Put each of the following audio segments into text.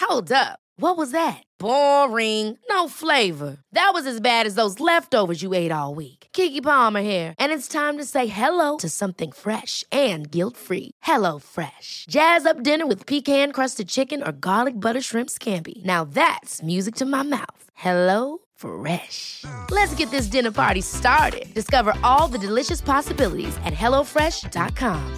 Hold up. What was that? Boring. No flavor. That was as bad as those leftovers you ate all week. Keke Palmer here, and it's time to say hello to something fresh and guilt-free. Hello Fresh. Jazz up dinner with pecan-crusted chicken or garlic butter shrimp scampi. Now that's music to my mouth. Hello Fresh. Let's get this dinner party started. Discover all the delicious possibilities at hellofresh.com.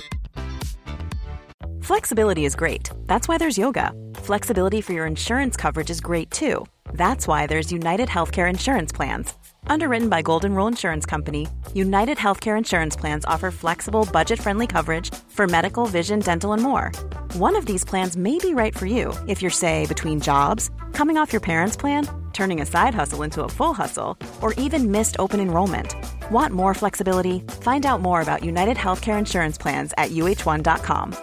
Flexibility is great. That's why there's yoga. Flexibility for your insurance coverage is great too. That's why there's United Healthcare Insurance Plans. Underwritten by Golden Rule Insurance Company, United Healthcare Insurance Plans offer flexible, budget-friendly coverage for medical, vision, dental, and more. One of these plans may be right for you if you're, say, between jobs, coming off your parents' plan, turning a side hustle into a full hustle, or even missed open enrollment. Want more flexibility? Find out more about United Healthcare Insurance Plans at uh1.com.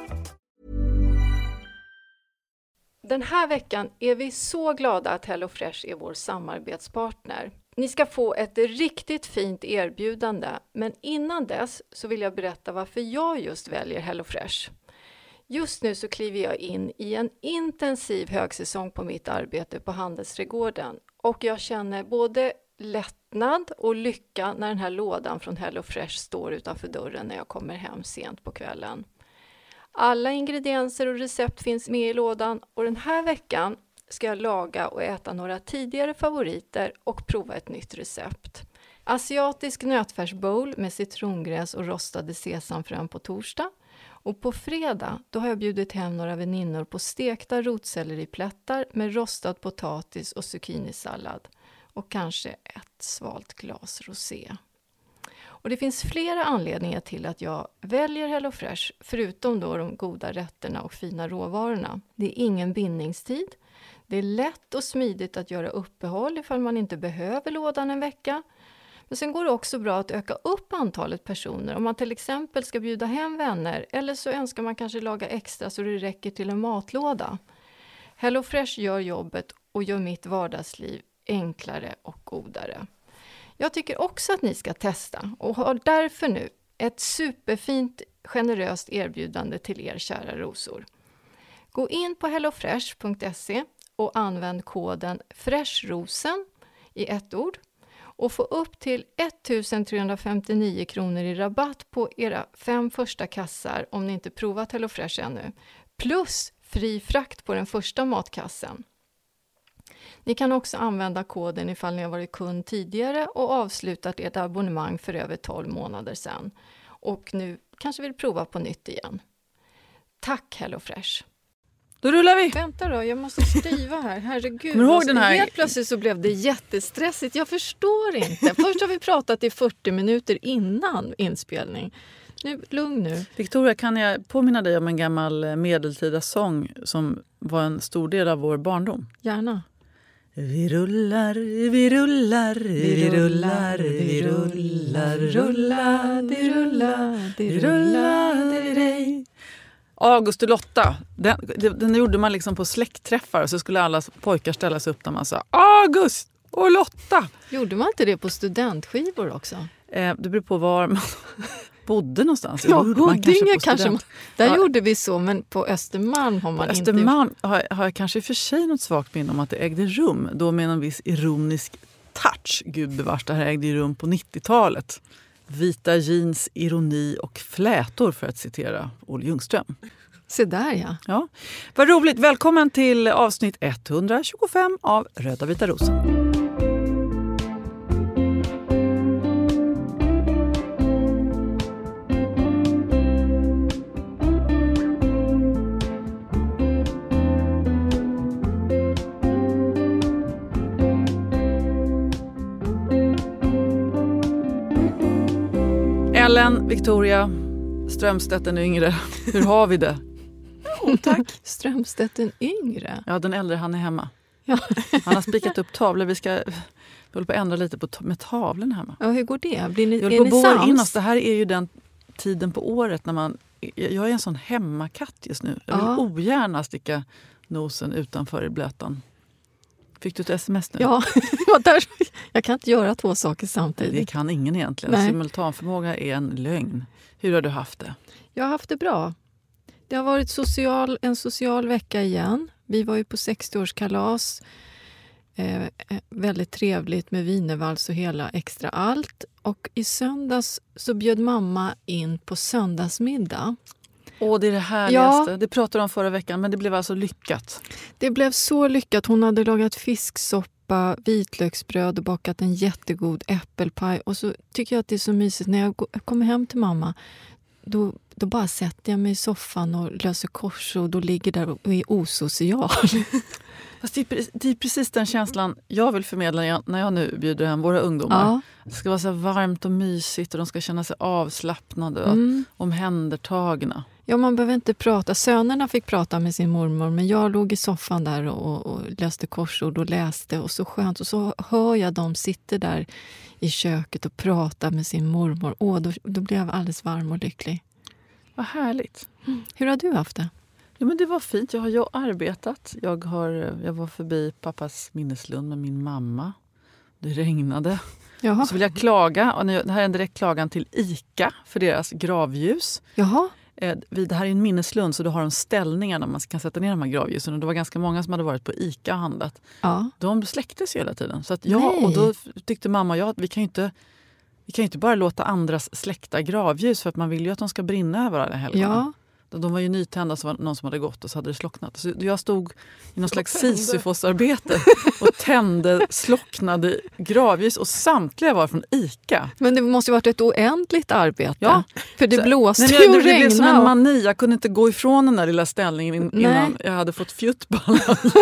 Den här veckan är vi så glada att HelloFresh är vår samarbetspartner. Ni ska få ett riktigt fint erbjudande, men innan dess så vill jag berätta varför jag just väljer HelloFresh. Just nu så kliver jag in i en intensiv högsäsong på mitt arbete på Handelsträdgården och jag känner både lättnad och lycka när den här lådan från HelloFresh står utanför dörren när jag kommer hem sent på kvällen. Alla ingredienser och recept finns med i lådan och den här veckan ska jag laga och äta några tidigare favoriter och prova ett nytt recept. Asiatisk nötfärsbowl med citrongräs och rostade sesamfrön på torsdag. Och på fredag då har jag bjudit hem några väninnor på stekta rotselleriplättar med rostad potatis och zucchinisallad. Och kanske ett svalt glas rosé. Och det finns flera anledningar till att jag väljer HelloFresh, förutom då de goda rätterna och fina råvarorna. Det är ingen bindningstid. Det är lätt och smidigt att göra uppehåll ifall man inte behöver lådan en vecka. Men sen går det också bra att öka upp antalet personer om man till exempel ska bjuda hem vänner eller så önskar man kanske laga extra så det räcker till en matlåda. HelloFresh gör jobbet och gör mitt vardagsliv enklare och godare. Jag tycker också att ni ska testa och har därför nu ett superfint generöst erbjudande till er kära rosor. Gå in på hellofresh.se och använd koden FRESHROSEN i ett ord och få upp till 1359 kronor i rabatt på era 5 första kassar om ni inte provat HelloFresh ännu. Plus fri frakt på den första matkassen. Ni kan också använda koden ifall ni har varit kund tidigare och avslutat ert abonnemang för över 12 månader sedan. Och nu kanske vill prova på nytt igen. Tack HelloFresh! Då rullar vi! Vänta då, jag måste skriva här. Herregud, kommer du ihåg den här? Helt plötsligt så blev det jättestressigt. Jag förstår inte. Först har vi pratat i 40 minuter innan inspelning. Nu, lugn nu. Victoria, kan jag påminna dig om en gammal medeltida sång som var en stor del av vår barndom? Gärna. Vi rullar, vi rullar, vi rullar, vi rullar, rullar, vi rullar, vi rullar, dig. August och Lotta, den gjorde man liksom på släktträffar och så skulle alla pojkar ställa sig upp när man sa August och Lotta. Gjorde man inte det på studentskivor också? Det beror på var man bodde någonstans. Ja, Huddinge kanske. Där gjorde vi så, men på Östermalm har man på inte... Östermalm har jag kanske för sig något svagt minne om att det ägde rum. Då med en viss ironisk touch. Gud bevars, det här ägde ju rum på 90-talet. Vita jeans, ironi och flätor för att citera Olle Ljungström. Se där ja. Vad roligt. Välkommen till avsnitt 125 av Röda Vita Rosen. Ellen, Victoria, Strömstedt den yngre. Hur har vi det? Tack. Strömstedt den yngre? Ja, den äldre, han är hemma. Ja. Han har spikat upp tavlor. Vi håller på att ändra lite med tavlen hemma. Ja, hur går det? Är ni sams? In oss. Det här är ju den tiden på året när man... Jag är en sån hemmakatt just nu. Jag vill ogärna sticka nosen utanför i blötan. Fick du ett sms nu? Ja, jag kan inte göra 2 saker samtidigt. Det kan ingen egentligen. Nej. Simultanförmåga är en lögn. Hur har du haft det? Jag har haft det bra. Det har varit en social vecka igen. Vi var ju på 60-årskalas. Väldigt trevligt med wienervals och hela extra allt. Och i söndags så bjöd mamma in på söndagsmiddag. Det är det härligaste. Det pratade om förra veckan, men det blev alltså lyckat. Det blev så lyckat. Hon hade lagat fisksoppa, vitlöksbröd och bakat en jättegod äppelpaj. Och så tycker jag att det är så mysigt. När jag kommer hem till mamma, då bara sätter jag mig i soffan och löser korsord och ligger där och är osocial. Fast det är precis den känslan jag vill förmedla när jag nu bjuder hem våra ungdomar. Ja. Det ska vara så varmt och mysigt och de ska känna sig avslappnade och omhändertagna. Ja, man behöver inte prata. Sönerna fick prata med sin mormor, men jag låg i soffan där och läste korsord och läste. Och så skönt. Och så hör jag dem sitter där i köket och prata med sin mormor. Då blev jag alldeles varm och lycklig. Vad härligt. Hur har du haft det? Ja, men det var fint. Jag har arbetat. Jag var förbi pappas minneslund med min mamma. Det regnade. Jaha. Så vill jag klaga. Och det här är en direkt klagan till ICA för deras gravljus. Jaha. Det här är en minneslund, så då har de ställningar där man kan sätta ner de här gravljusen. Och det var ganska många som hade varit på ICA och handlat. Ja. De släcktes hela tiden. Så att och då tyckte mamma och jag att vi kan ju inte bara låta andras släckta gravljus, för att man vill ju att de ska brinna över alla helgerna. Ja. De var ju nytända, så var någon som hade gått och så hade det slocknat. Så jag stod i någon slags Sisyfos-arbete och tände slocknade gravljus, och samtliga var från ICA. Men det måste ju varit ett oändligt arbete. Ja. För det blåste och regnade. Det blev som en mani. Jag kunde inte gå ifrån den där lilla ställningen innan jag hade fått fjuttballa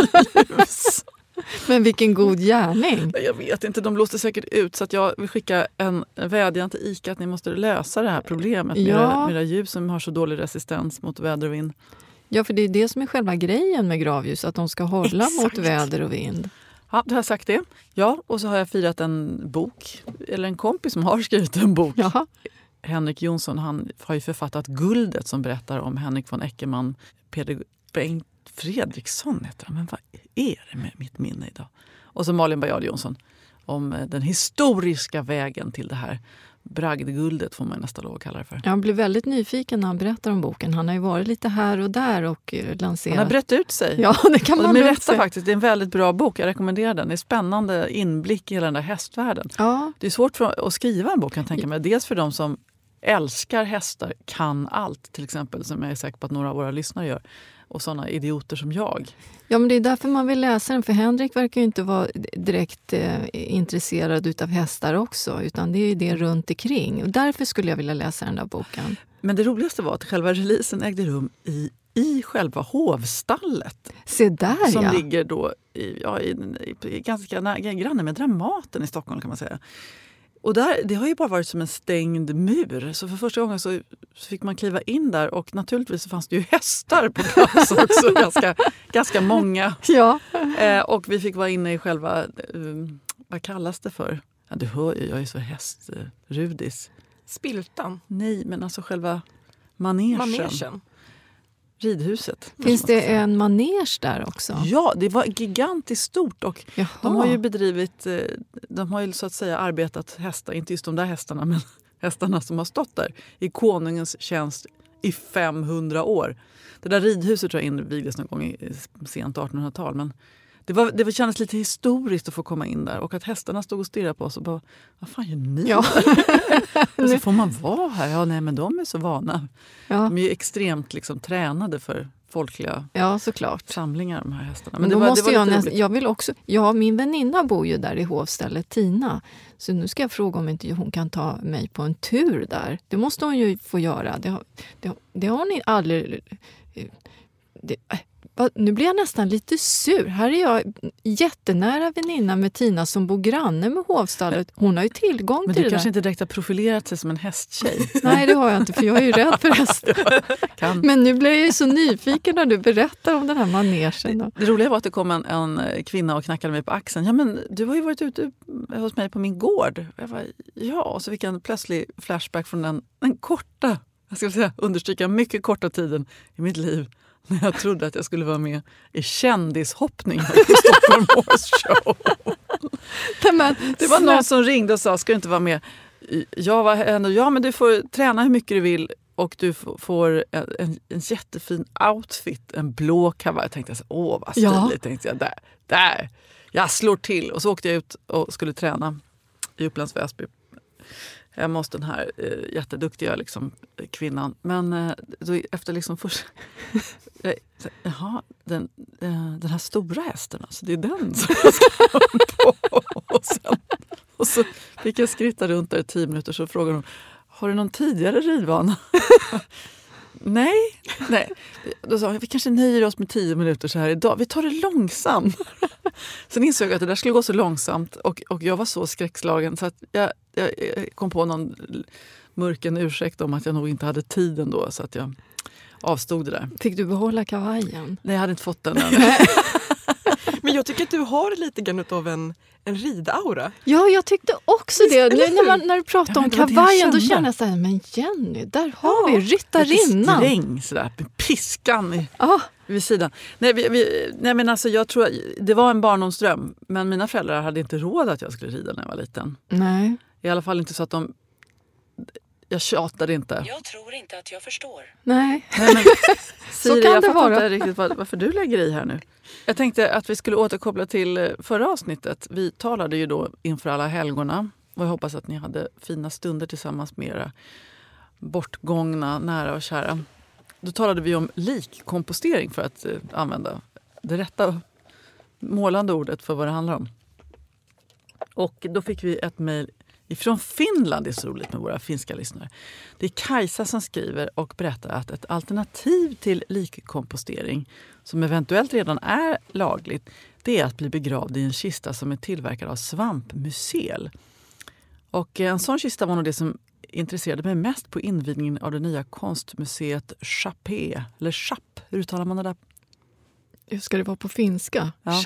ljus. Men vilken god gärning. Jag vet inte, de blåste säkert ut, så att jag vill skicka en vädjan till ICA att ni måste lösa det här problemet med era ljus som har så dålig resistens mot väder och vind. Ja, för det är det som är själva grejen med gravljus, att de ska hålla mot väder och vind. Ja, du har sagt det. Ja, och så har jag firat en bok, eller en kompis som har skrivit en bok. Jaha. Henrik Jonsson, han har ju författat Guldet som berättar om Henrik von Eckermann, Peder Bengt Fredriksson heter han. Men vad är det med mitt minne idag? Och så Malin Bajard Jonsson om den historiska vägen till det här bragdguldet, får man nästan lov att kalla det för. Jag blir väldigt nyfiken när han berättar om boken. Han har ju varit lite här och där och lanserat. Han har brett ut sig. Ja, det kan man berätta faktiskt. Det är en väldigt bra bok. Jag rekommenderar den. Det är spännande inblick i hela den där hästvärlden. Ja. Det är svårt att skriva en bok, kan jag tänka mig. Dels för de som älskar hästar, kan allt till exempel, som jag är säker på att några av våra lyssnare gör. Och sådana idioter som jag. Ja, men det är därför man vill läsa den. För Henrik verkar ju inte vara direkt intresserad utav hästar också. Utan det är det runt omkring. Och därför skulle jag vilja läsa den där boken. Men det roligaste var att själva releasen ägde rum i själva hovstallet. Se där, som ligger då ganska granne med Dramaten i Stockholm, kan man säga. Och det har ju bara varit som en stängd mur. Så för första gången så fick man kliva in där. Och naturligtvis så fanns det ju hästar på plats också. ganska många. Ja. Och vi fick vara inne i själva, vad kallas det för? Ja, du hör ju, jag är så hästrudis. Spiltan? Nej, men alltså själva manegen. Ridhuset. Finns det en manege där också? Ja, det var gigantiskt stort, och de har ju bedrivit, de har ju så att säga arbetat hästar, inte just de där hästarna, men hästarna som har stått där i konungens tjänst i 500 år. Det där ridhuset tror jag invigdes någon gång i sent 1800-tal, men det kändes lite historiskt att få komma in där, och att hästarna stod och stirrade på oss och bara, vad fan gör ni? Ja. Och så får man vara här? Ja, nej, men de är så vana. Ja. De är ju extremt liksom tränade för folkliga samlingar, de här hästarna. Men jag vill också, min väninna bor ju där i hovstället, Tina. Så nu ska jag fråga om inte hon kan ta mig på en tur där. Det måste hon ju få göra. Det har ni aldrig... Nu blir jag nästan lite sur. Här är jag jättenära väninna med Tina som bor granne med hovstallet. Hon har ju tillgång till det där. Men du kanske inte direkt har profilerat sig som en hästtjej. Nej, det har jag inte, för jag är ju rädd för hästar. Men nu blir jag ju så nyfiken när du berättar om den här manegen. Det roliga var att det kom en kvinna och knackade mig på axeln. Ja, men du har ju varit ute hos mig på min gård. Jag var, ja, och så fick jag en plötslig flashback från den korta, jag ska säga, understryka mycket korta tiden i mitt liv. När jag trodde att jag skulle vara med i kändishoppning på Stockholm Horse Show. Det var någon som ringde och sa, ska du inte vara med? Jag var ändå, ja men du får träna hur mycket du vill. Och du får en jättefin outfit, en blå kavaj. Jag tänkte vad stiligt, tänkte jag. Där, jag slår till. Och så åkte jag ut och skulle träna i Upplands Väsby. Jag måste den här jätteduktiga liksom, kvinnan. Men då, efter liksom först... Jaha, den här stora hästen, alltså, det är den som jag ska på. Och så fick jag skritta runt där i 10 minuter, så frågade hon, har du någon tidigare ridvana? Nej. Då sa jag, vi kanske nöjer oss med 10 minuter så här idag. Vi tar det långsamt. Sen insåg jag att det där skulle gå så långsamt. Och jag var så skräckslagen så att jag kom på någon mörken ursäkt om att jag nog inte hade tiden då. Så att jag avstod det där. Fick du behålla kavajen? Nej, jag hade inte fått den än. Men jag tycker att du har lite grann av en ridaura. Ja, jag tyckte också det. Nu när du pratar om kavajen, då känner jag så här, men Jenny, där har vi ryttarinnan. Sträng sådär, med piskan vid sidan. Nej, men alltså jag tror det var en barndomsdröm, men mina föräldrar hade inte råd att jag skulle rida när jag var liten. Nej. I alla fall inte så att jag tjatade inte. Jag tror inte att jag förstår. Nej. Men, Så Siri, kan jag det fattar vara. inte riktigt varför du lägger i här nu. Jag tänkte att vi skulle återkoppla till förra avsnittet. Vi talade ju då inför alla helgorna. Och jag hoppas att ni hade fina stunder tillsammans med era bortgångna, nära och kära. Då talade vi om likkompostering, för att använda det rätta målande ordet för vad det handlar om. Och då fick vi ett mejl ifrån Finland. Det är så roligt med våra finska lyssnare. Det är Kajsa som skriver och berättar att ett alternativ till likkompostering, som eventuellt redan är lagligt, det är att bli begravd i en kista som är tillverkad av svampmycel. Och en sån kista var nog det som intresserade mig mest på invigningen av det nya konstmuseet Chapé. Eller Chap, hur uttalar man det där? Hur ska det vara på finska? Ja.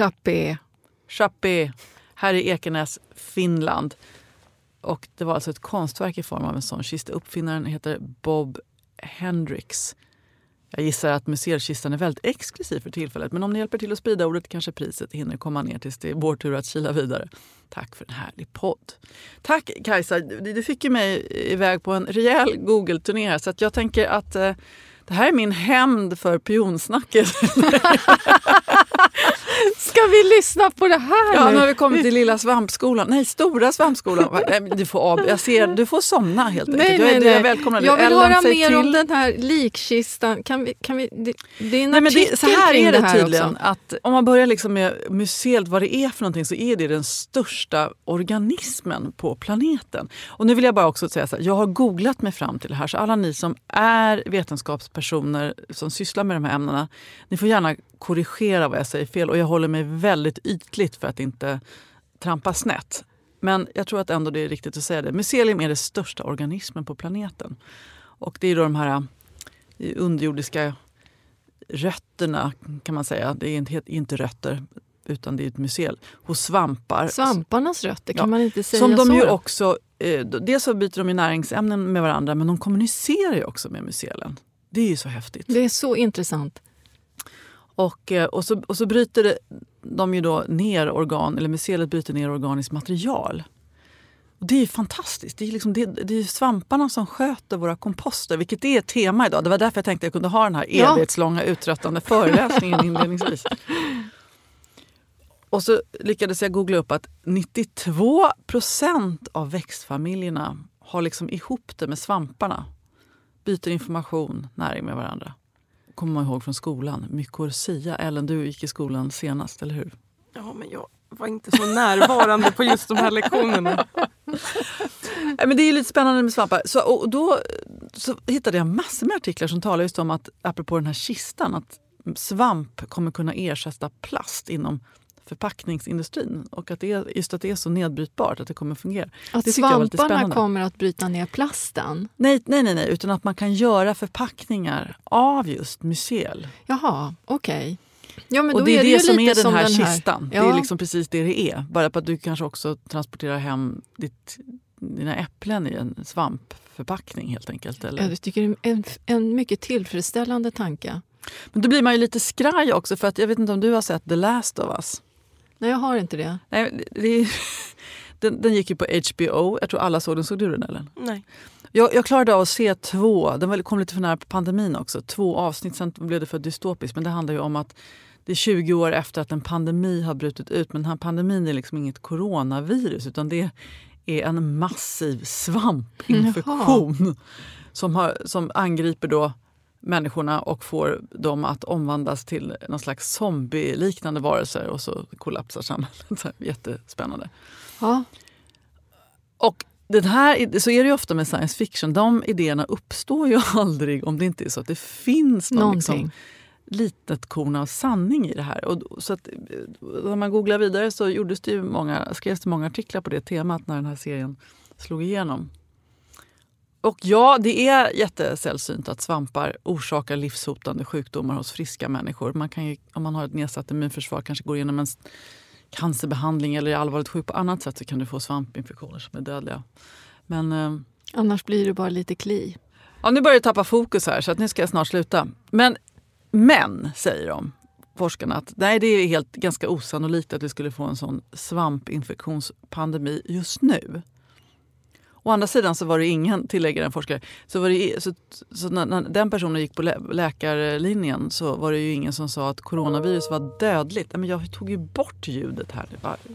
Chapé. Här i Ekenäs, Finland. Och det var alltså ett konstverk i form av en sån kista. Uppfinnaren heter Bob Hendricks. Jag gissar att museikistan är väldigt exklusiv för tillfället. Men om ni hjälper till att sprida ordet kanske priset hinner komma ner tills det är vår tur att kila vidare. Tack för en härlig podd. Tack Kajsa, du fick ju mig iväg på en rejäl Google-turné här. Så att jag tänker att det här är min hämnd för pionsnacket. Ska vi lyssna på det här? Ja, nu har vi kommit till lilla svampskolan. Nej, stora svampskolan. Du får somna helt enkelt. Jag välkomnar dig. Jag vill Ellen, höra säg mer till. om den här likkistan. Kan vi, det är en Nej, men artikel så här kring är det här tydligen. också. Att om man börjar liksom med museet, vad det är för någonting, så är det den största organismen på planeten. Och nu vill jag bara också säga så här, jag har googlat mig fram till det här. Så alla ni som är vetenskapspersoner som sysslar med de här ämnena, ni får gärna korrigera vad jag säger fel. Och jag håller mig väldigt ytligt för att inte trampa snett. Men jag tror att ändå det är riktigt att säga det. Mycelium är den största organismen på planeten. Och det är då de här underjordiska rötterna, kan man säga. Det är inte rötter, utan det är ett mycel. Hos svampar. Svamparnas rötter, kan man inte säga som de så? ju också, dels så byter de ju näringsämnen med varandra, men de kommunicerar ju också med mycelen. Det är ju så häftigt. Det är så intressant. Och så bryter de ju då ner mycelet bryter ner organiskt material. Och det är ju fantastiskt. Det är liksom det är svamparna som sköter våra komposter, vilket är ett tema idag. Det var därför jag tänkte att jag kunde ha den här evighetslånga uttröttande föreläsningen inledningsvis. Och så lyckades jag googla upp att 92% av växtfamiljerna har liksom ihop det med svamparna. Byter information, näring med varandra. Kommer man ihåg från skolan. Mykorrhiza. Ellen, du gick i skolan senast, eller hur? Ja, men jag var inte så närvarande på just de här lektionerna. Men det är lite spännande med svampar. Då hittade jag massor med artiklar som talar just om att, apropå den här kistan, att svamp kommer kunna ersätta plast inom förpackningsindustrin. Och att det är så nedbrytbart att det kommer fungera. Att det svamparna kommer att bryta ner plasten? Nej, utan att man kan göra förpackningar av just mycel. Jaha, okej. Ja, men och då det är det som lite är den här här kistan. Ja. Det är liksom precis det är. Bara på att du kanske också transporterar hem dina äpplen i en svampförpackning helt enkelt. Eller? Jag tycker det är en mycket tillfredsställande tanke. Men då blir man ju lite skraj också, för att jag vet inte om du har sett The Last of Us. Nej, jag har inte det. Nej, den gick ju på HBO. Jag tror alla såg den. Såg du den, eller? Nej. Jag klarade av att se 2, den kom lite för nära på pandemin också, 2 avsnitt, sen blev det för dystopiskt. Men det handlar ju om att det är 20 år efter att en pandemi har brutit ut. Men den här pandemin är liksom inget coronavirus, utan det är en massiv svampinfektion som angriper då människorna och får dem att omvandlas till någon slags zombie-liknande varelser, och så kollapsar samhället. Jättespännande. Ja. Och den här, så är det ju ofta med science fiction. De idéerna uppstår ju aldrig om det inte är så att det finns någon liksom litet korn av sanning i det här. Och så att, när man googlar vidare så skrevs det många artiklar på det temat när den här serien slog igenom. Och ja, det är jättesällsynt att svampar orsakar livshotande sjukdomar hos friska människor. Man kan ju, om man har ett nedsatt immunförsvar, kanske går igenom en cancerbehandling eller är allvarligt sjuk på annat sätt, så kan du få svampinfektioner som är dödliga. Men annars blir det bara lite kli. Ja, nu börjar jag tappa fokus här, så att nu ska jag snart sluta. Men säger de, forskarna, att nej, det är ganska osannolikt att vi skulle få en sån svampinfektionspandemi just nu. Å andra sidan så var det ingen, tillägger en forskare, så när den personen gick på läkarlinjen så var det ju ingen som sa att coronavirus var dödligt. Men jag tog ju bort ljudet här.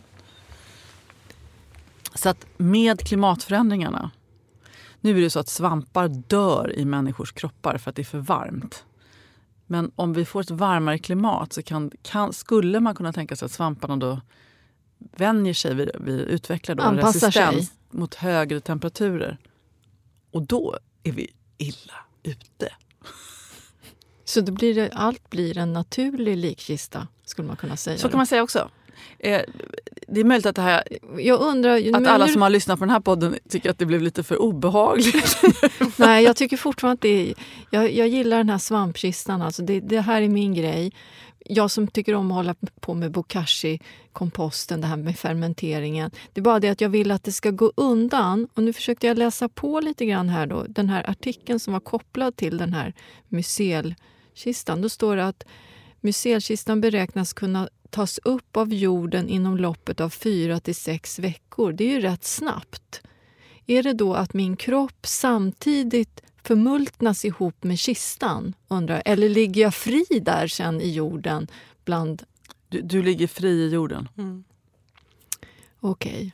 Så att med klimatförändringarna, nu är det så att svampar dör i människors kroppar för att det är för varmt. Men om vi får ett varmare klimat så skulle man kunna tänka sig att svamparna då vänjer sig, vi utvecklar då en resistens mot högre temperaturer. Och då är vi illa ute. Så allt blir en naturlig likkista, skulle man kunna säga. Så kan man säga också. Det är möjligt att det här, jag undrar, att alla som har lyssnat på den här podden tycker att det blev lite för obehagligt. Nej, jag tycker fortfarande att jag gillar den här svampkistan. Alltså det här är min grej. Jag som tycker om att hålla på med bokashi-komposten, det här med fermenteringen. Det är bara det att jag vill att det ska gå undan. Och nu försökte jag läsa på lite grann här då. Den här artikeln som var kopplad till den här mycelkistan. Då står det att mycelkistan beräknas kunna tas upp av jorden inom loppet av 4 till 6 veckor. Det är ju rätt snabbt. Är det då att min kropp samtidigt förmultnas ihop med kistan, undrar? Eller ligger jag fri där sen i jorden bland... Du ligger fri i jorden. Okej.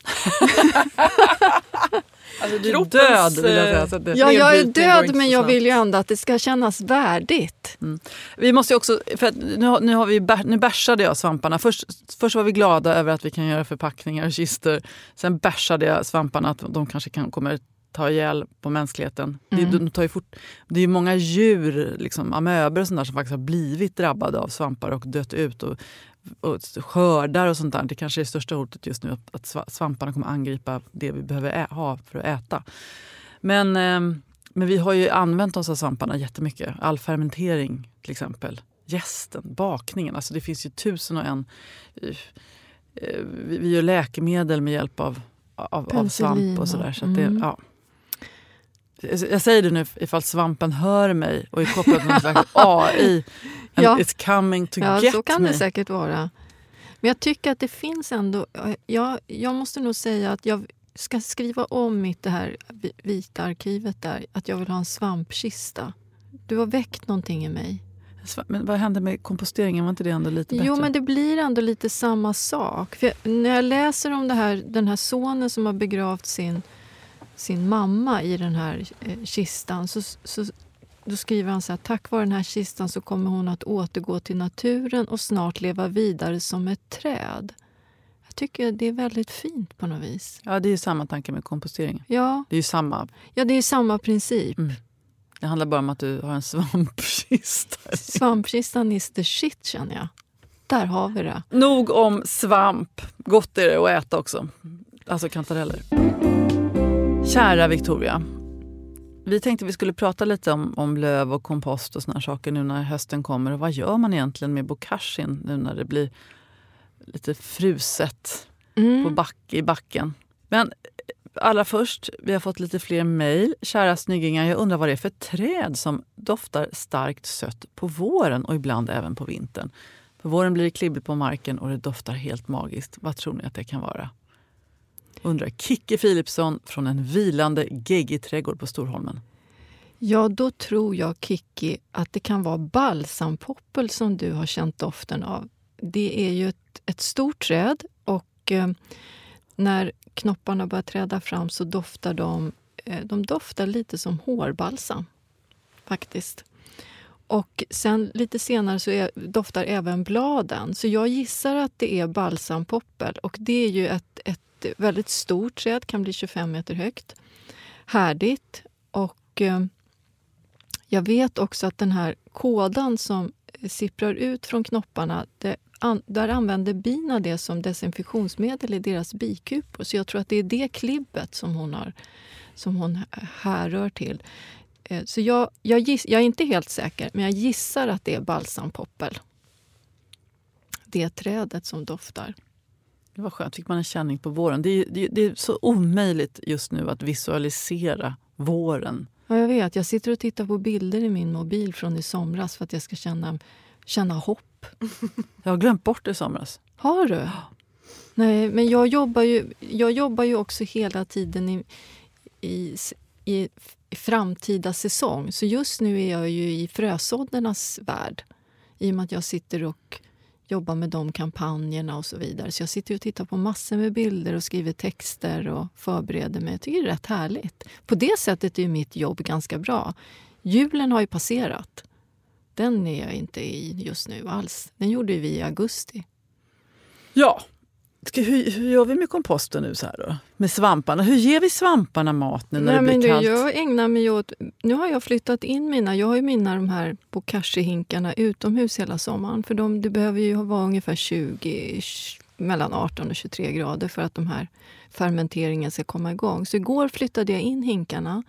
Alltså, du är död, vill jag säga. Ja, jag är död, men jag vill ju ändå att det ska kännas värdigt. Vi måste också, för att nu bärsade jag svamparna. Först var vi glada över att vi kan göra förpackningar och kister. Sen bärsade jag svamparna att de kanske kommer ta ihjäl på mänskligheten. Det är ju många djur, liksom amöber och sånt där, som faktiskt har blivit drabbade av svampar och dött ut och skördar och sånt där. Det kanske är det största hotet just nu, att svamparna kommer angripa det vi behöver ha för att äta. Men vi har ju använt oss av svamparna jättemycket. All fermentering till exempel. Jästen, bakningen. Alltså det finns ju 1001. Vi gör läkemedel med hjälp av svamp och sådär. Så att det, ja. Jag säger det nu ifall svampen hör mig och är kopplad till någon slags AI. And it's coming to get me. Så kan det säkert vara. Men jag tycker att det finns ändå... Jag måste nog säga att jag ska skriva om det här vita arkivet där. Att jag vill ha en svampkista. Du har väckt någonting i mig. Men vad hände med komposteringen? Var inte det ändå lite bättre? Jo, men det blir ändå lite samma sak. För när jag läser om den här sonen som har begravt sin mamma i den här kistan, då skriver han så här: tack vare den här kistan så kommer hon att återgå till naturen och snart leva vidare som ett träd. Jag tycker det är väldigt fint på något vis. Ja, det är ju samma tanke med kompostering. Ja. Det är ju samma. Ja, det är samma princip. Det handlar bara om att du har en svampkista. Svampkistan is the shit, känner jag. Där har vi det. Nog om svamp. Gott är det att äta också. Alltså kantareller. Kära Victoria, vi tänkte vi skulle prata lite om löv och kompost och såna här saker nu när hösten kommer. Och vad gör man egentligen med bokashin nu när det blir lite fruset i backen? Men allra först, vi har fått lite fler mejl. Kära snyggingar, jag undrar vad det är för träd som doftar starkt sött på våren och ibland även på vintern. På våren blir det klibbigt på marken och det doftar helt magiskt. Vad tror ni att det kan vara? undrar Kicki Philipsson från en vilande geggig trädgård på Storholmen. Ja, då tror jag, Kicki, att det kan vara balsampoppel som du har känt doften av. Det är ju ett stort träd och när knopparna börjar träda fram så doftar de doftar lite som hårbalsam faktiskt. Och sen lite senare så doftar även bladen. Så jag gissar att det är balsampoppel. Och det är ju ett väldigt stort träd, kan bli 25 meter högt. Härdigt. Och jag vet också att den här kådan som sipprar ut från knopparna, där använder bina det som desinfektionsmedel i deras bikupor. Så jag tror att det är det klibbet som hon härrör till. Så jag är inte helt säker, men jag gissar att det är balsampoppel. Det är trädet som doftar. Det var skönt, fick man en känning på våren. Det är så omöjligt just nu att visualisera våren. Ja, jag vet. Jag sitter och tittar på bilder i min mobil från i somras för att jag ska känna hopp. Jag har glömt bort det i somras. Har du? Nej, men jag jobbar ju också hela tiden i framtida säsong. Så just nu är jag ju i frösåddernas värld. I och med att jag sitter och jobbar med de kampanjerna och så vidare. Så jag sitter och tittar på massor med bilder och skriver texter och förbereder mig. Jag tycker det är rätt härligt. På det sättet är ju mitt jobb ganska bra. Julen har ju passerat. Den är jag inte i just nu alls. Den gjorde vi i augusti. Ja. Hur gör vi med komposten nu så här då? Med svamparna. Hur ger vi svamparna mat nu när det blir kallt? Jag ägnar mig åt... Nu har jag flyttat in jag har ju de här bokashi-hinkarna utomhus hela sommaren. För det behöver ju vara ungefär mellan 18 och 23 grader för att de här fermenteringen ska komma igång. Så igår flyttade jag in hinkarna.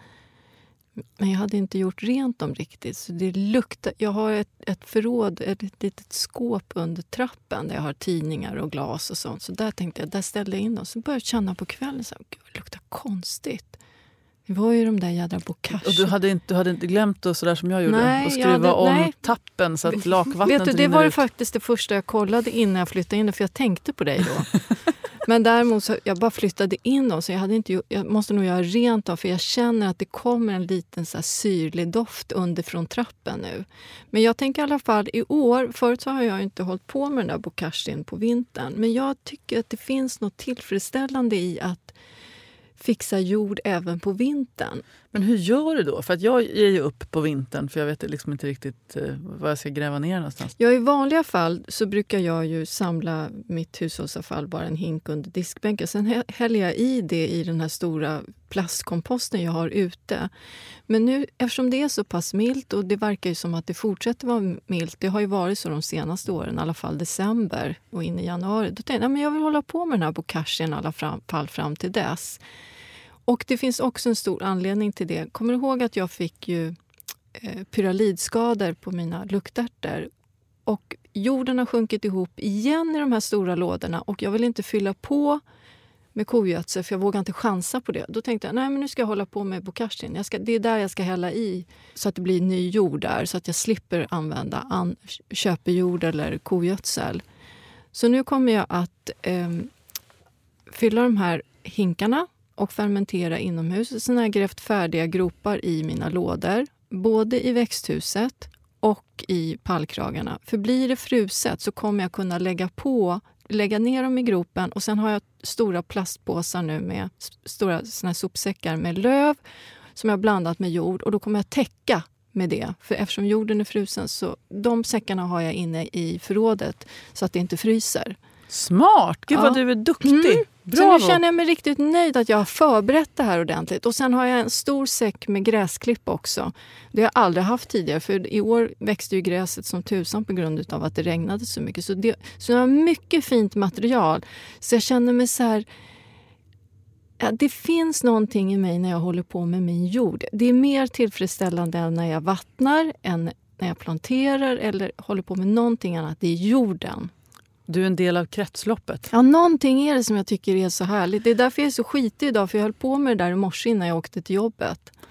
Men jag hade inte gjort rent dem riktigt. Så det luktar. Jag har ett förråd, ett litet skåp under trappen där jag har tidningar och glas och sånt. Så där tänkte jag, där ställde jag in dem. Så började jag känna på kvällen så gud, det luktar konstigt. Det var ju de där jädra bokashi. Och du hade inte glömt det så där som jag gjorde? Nej, och skruva om tappen så att lakvattnet vet du, det var faktiskt det första jag kollade innan jag flyttade in det. För jag tänkte på dig då. Men däremot så jag bara flyttade in dem så jag måste nog göra rent dem för jag känner att det kommer en liten så här syrlig doft underifrån trappen nu. Men jag tänker i alla fall i år, förut så har jag inte hållit på med den där bokashin på vintern. Men jag tycker att det finns något tillfredsställande i att fixa jord även på vintern. Men hur gör du då? För att jag ger ju upp på vintern för jag vet liksom inte riktigt vad jag ska gräva ner någonstans. Ja, i vanliga fall så brukar jag ju samla mitt hushållsavfall bara en hink under diskbänken. Sen häller jag i det i den här stora plastkomposten jag har ute. Men nu, eftersom det är så pass milt och det verkar ju som att det fortsätter vara milt. Det har ju varit så de senaste åren, i alla fall december och in i januari. Då tänkte jag vill hålla på med den här bokashin i alla fall fram till dess. Och det finns också en stor anledning till det. Kommer du ihåg att jag fick ju pyralidskador på mina luktärtor? Och jorden har sjunkit ihop igen i de här stora lådorna. Och jag vill inte fylla på med kogödsel för jag vågar inte chansa på det. Då tänkte jag, men nu ska jag hålla på med bokashin. Det är där jag ska hälla i så att det blir ny jord där. Så att jag slipper använda köpejord eller kogödsel. Så nu kommer jag att fylla de här hinkarna och fermentera inomhus. Sen har jag grävt färdiga gropar i mina lådor. Både i växthuset och i pallkragarna. För blir det fruset så kommer jag kunna lägga ner dem i gropen. Och sen har jag stora plastpåsar nu med stora såna här sopsäckar med löv som jag har blandat med jord. Och då kommer jag täcka med det. För eftersom jorden är frusen så de säckarna har jag inne i förrådet så att det inte fryser. Smart! Gud vad du är duktig! Så nu känner jag mig riktigt nöjd att jag har förberett det här ordentligt. Och sen har jag en stor säck med gräsklipp också. Det har jag aldrig haft tidigare. För i år växte ju gräset som tusan på grund av att det regnade så mycket. Så jag har mycket fint material. Så jag känner mig så här... Ja, det finns någonting i mig när jag håller på med min jord. Det är mer tillfredsställande än när jag vattnar, än när jag planterar eller håller på med någonting annat. Det är jorden. Du är en del av kretsloppet. Ja, någonting är det som jag tycker är så härligt. Det är därför jag är så skitig idag, för jag höll på med det där i morse innan jag åkte till jobbet.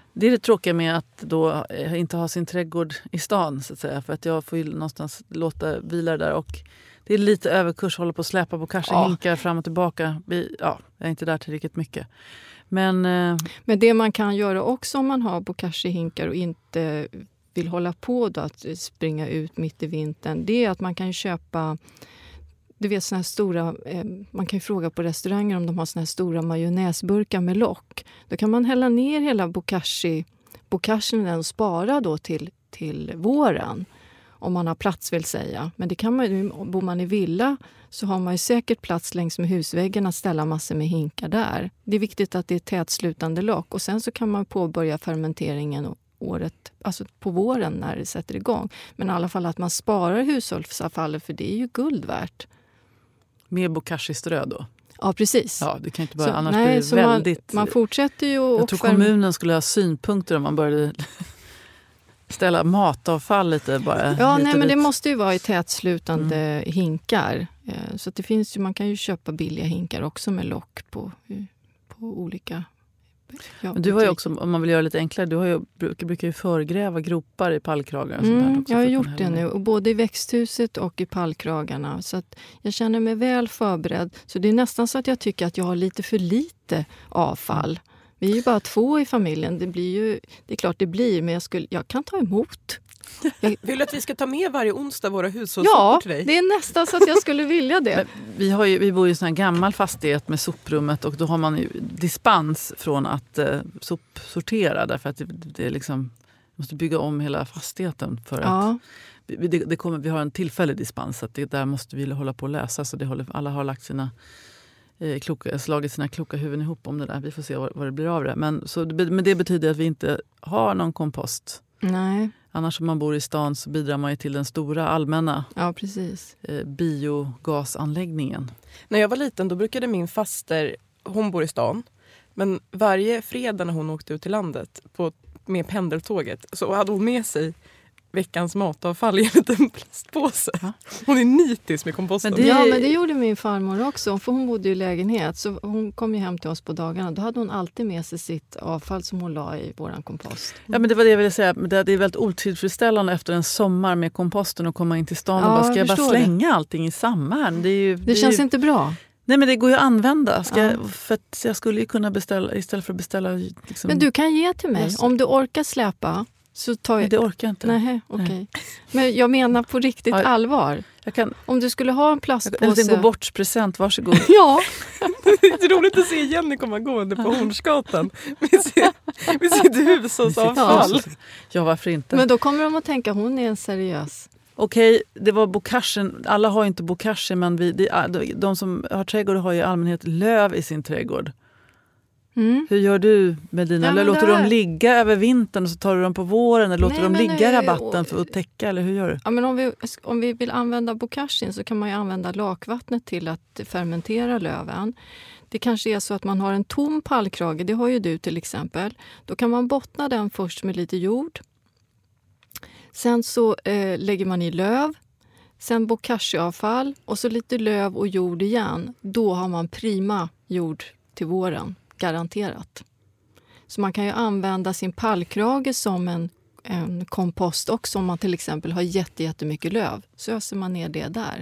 Det är det tråkiga med att då inte ha sin trädgård i stan så att säga. För att jag får ju någonstans låta vila där och det är lite överkurs, hålla på att släpa på hinkar fram och tillbaka. Jag är inte där tillräckligt mycket. Men det man kan göra också om man har bokashi-hinkar och inte vill hålla på då att springa ut mitt i vintern, det är att man kan köpa, du vet såna här stora, man kan ju fråga på restauranger om de har såna här stora majonnäsburkar med lock. Då kan man hälla ner hela bokashin och spara då till våren. Om man har plats vill säga. Men det kan man ju, bor man i villa så har man ju säkert plats längs med husväggen att ställa massor med hinkar där. Det är viktigt att det är tätslutande lock. Och sen så kan man påbörja fermenteringen året, alltså på våren när det sätter igång. Men i alla fall att man sparar hushållsavfallet för det är ju guld värt. Med bokashi-strö då? Ja, precis. Ja, det kan inte bara, så, annars blir det väldigt... Man fortsätter ju... Jag tror kommunen skulle ha synpunkter om man började... ställa matavfall lite bara. Ja, lite nej, men dit. det måste ju vara i tätslutande hinkar. Så att det finns ju, man kan ju köpa billiga hinkar också med lock på olika... Ja, men du har ju också, om man vill göra det lite enklare, brukar ju förgräva gropar i pallkragar. Och sånt där också, jag har gjort det nu, och både i växthuset och i pallkragarna. Så att jag känner mig väl förberedd. Så det är nästan så att jag tycker att jag har lite för lite avfall. Vi är ju bara 2 i familjen. Det är klart det blir, men jag kan ta emot. Vill du att vi ska ta med varje onsdag våra hushållssopor till dig? Ja, det är nästan så att jag skulle vilja det. Vi bor i en sån här gammal fastighet med soprummet och då har man ju dispens från att sopsortera därför att det är liksom, måste bygga om hela fastigheten för att vi har en tillfällig dispens så att det där måste vi hålla på att lösa så alla har lagt slagit sina kloka huvuden ihop om det där. Vi får se vad det blir av det. Men det betyder att vi inte har någon kompost. Nej. Annars om man bor i stan så bidrar man ju till den stora allmänna biogasanläggningen. När jag var liten då brukade min faster, hon bor i stan, men varje fredag när hon åkte ut till landet med pendeltåget så hade hon med sig veckans matavfall i en liten plastpåse. Ja. Hon är nitisk med komposten. Men det gjorde min farmor också. För hon bodde i lägenhet. Så hon kom ju hem till oss på dagarna. Då hade hon alltid med sig sitt avfall som hon la i våran kompost. Ja, men det var det jag ville säga. Det är väldigt otillfredsställande efter en sommar med komposten och komma in till stan och ska jag bara slänga allting i samma. Det känns inte bra. Nej, men det går ju att använda. För att jag skulle ju kunna beställa istället för att beställa... Liksom, men du kan ge till mig. Om du orkar släpa... Så tar jag... Det orkar jag inte. Nej, okej. Men jag menar på riktigt allvar. Om du skulle ha en plastpåse... En gå bort present, varsågod. Ja. Det är roligt att se Jenny komma gående på Hornsgatan med sitt hushållsavfall. Ja, varför inte? Men då kommer de att tänka hon är en seriös. Okej, det var bokashin. Alla har inte bokashi, men de som har trädgård har ju i allmänhet löv i sin trädgård. Hur gör du med dina? Eller låter du dem ligga över vintern och så tar du dem på våren? Eller låter de ligga i rabatten för att täcka? Eller hur gör du? Ja, men om vi vill använda bokashin så kan man ju använda lakvattnet till att fermentera löven. Det kanske är så att man har en tom pallkrage, det har ju du till exempel. Då kan man bottna den först med lite jord. Sen så lägger man i löv. Sen bokashi-avfall och så lite löv och jord igen. Då har man prima jord till våren. Garanterat. Så man kan ju använda sin pallkrage som en kompost också om man till exempel har jättemycket löv. Så öser man ner det där.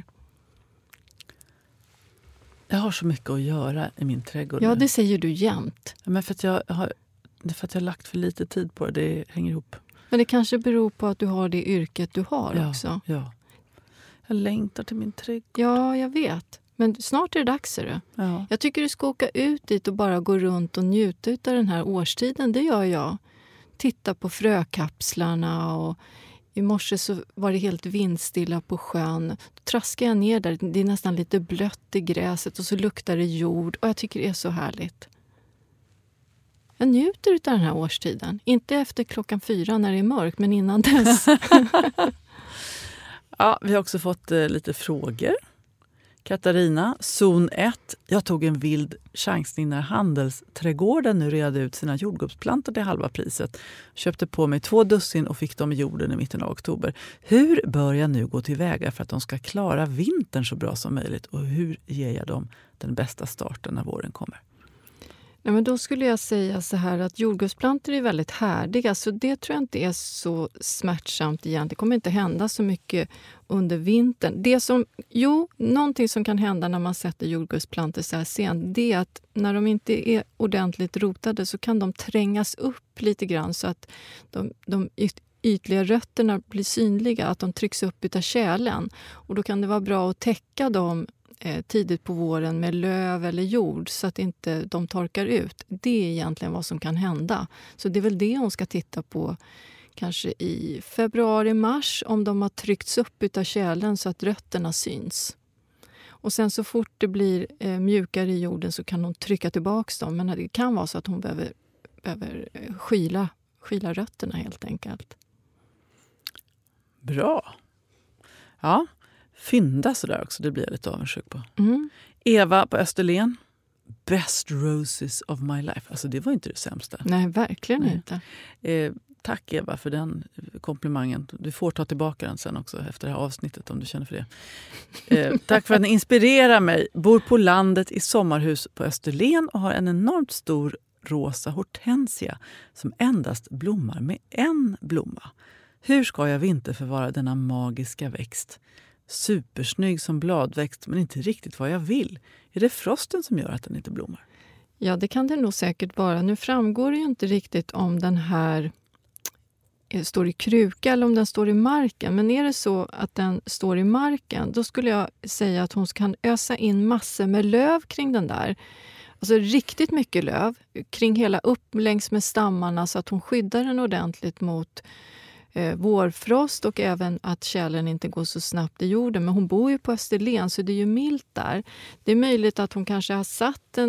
Jag har så mycket att göra i min trädgård. Ja, det säger du jämt. Ja, men för att jag har lagt för lite tid på det. Det hänger ihop. Men det kanske beror på att du har det yrket du har också. Ja. Jag längtar till min trädgård. Ja, jag vet. Men snart är det dags, ser du. Ja. Jag tycker du ska åka ut dit och bara gå runt och njuta av den här årstiden. Det gör jag. Titta på frökapslarna och i morse så var det helt vindstilla på sjön. Då traskar jag ner där. Det är nästan lite blött i gräset och så luktar det jord. Och jag tycker det är så härligt. Jag njuter av den här årstiden. Inte efter 4:00 när det är mörkt, men innan dess. Ja, vi har också fått lite frågor. Katarina, zon 1. Jag tog en vild chansning när handelsträdgården nu redde ut sina jordgubbsplantor till halva priset. Köpte på mig 2 dussin och fick dem i jorden i mitten av oktober. Hur bör jag nu gå tillväga för att de ska klara vintern så bra som möjligt? Och hur ger jag dem den bästa starten när våren kommer? Ja, men då skulle jag säga så här att jordgubbsplantor är väldigt härdiga, så det tror jag inte är så smärtsamt igen. Det kommer inte hända så mycket under vintern. Någonting som kan hända när man sätter jordgubbsplantor så här sent, det är att när de inte är ordentligt rotade så kan de trängas upp lite grann så att de ytliga rötterna blir synliga, att de trycks upp utav kärlen. Och då kan det vara bra att täcka dem tidigt på våren med löv eller jord så att inte de torkar ut. Det är egentligen vad som kan hända. Så det är väl det hon ska titta på kanske i februari-mars, om de har tryckts upp utav kärlen så att rötterna syns. Och sen så fort det blir mjukare i jorden så kan hon trycka tillbaka dem. Men det kan vara så att hon behöver skyla rötterna helt enkelt. Bra. Ja, fynda sådär också. Det blir jag lite avundsjuk på. Mm. Eva på Österlen. Best roses of my life. Alltså det var inte det sämsta. Nej, verkligen inte. Tack Eva för den komplimangen. Du får ta tillbaka den sen också efter det här avsnittet om du känner för det. Tack för att ni inspirerar mig. Bor på landet i sommarhus på Österlen och har en enormt stor rosa hortensia som endast blommar med en blomma. Hur ska jag vinterförvara denna magiska växt? Supersnygg som bladväxt men inte riktigt vad jag vill. Är det frosten som gör att den inte blommar? Ja, det kan det nog säkert vara. Nu framgår det ju inte riktigt om den här står i kruka eller om den står i marken. Men är det så att den står i marken, då skulle jag säga att hon kan ösa in massor med löv kring den där. Alltså riktigt mycket löv kring hela upp längs med stammarna så att hon skyddar den ordentligt mot vårfrost och även att kärlen inte går så snabbt i jorden. Men hon bor ju på Österlen så det är ju milt där. Det är möjligt att hon kanske har satt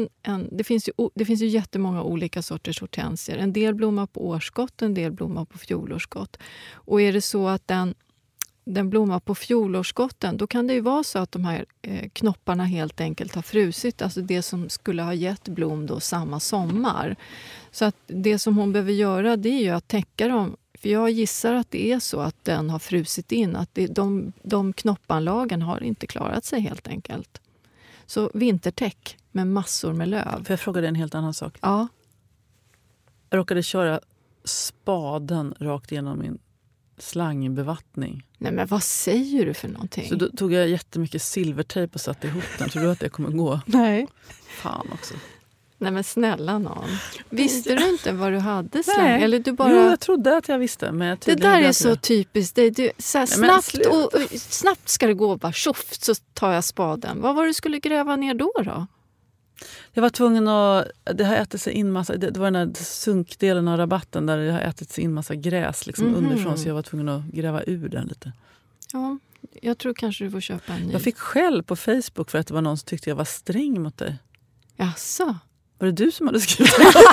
det finns ju jättemånga olika sorters hortensier. En del blommar på årsskott, en del blommar på fjolårsskott. Och är det så att den blommar på fjolårsskotten, då kan det ju vara så att de här knopparna helt enkelt har frusit. Alltså det som skulle ha gett blom då samma sommar. Så att det som hon behöver göra, det är ju att täcka dem. För jag gissar att det är så att den har frusit in. Att de knoppanlagen har inte klarat sig helt enkelt. Så vintertäck med massor med löv. För jag frågade en helt annan sak. Ja. Jag råkade köra spaden rakt igenom min slangbevattning. Nej, men vad säger du för någonting? Så då tog jag jättemycket silvertejp och satte ihop den. Tror du att det kommer gå? Nej. Fan också. Nej, men snälla någon. Visste du inte vad du hade slang? Nej. Eller du bara... Jo, jag trodde att jag visste. Men det där är så typiskt. Snabbt ska det gå. Bara tjoff, så tar jag spaden. Vad var det du skulle gräva ner då? Jag var tvungen att... Det har ätit sig in massa... Det var den där sunkdelen av rabatten där det har ätit sig in massa gräs liksom underifrån. Så jag var tvungen att gräva ur den lite. Ja, jag tror kanske du får köpa en ny. Jag fick skäll på Facebook för att det var någon som tyckte jag var sträng mot dig. Jaså? Var det du som hade skrivit?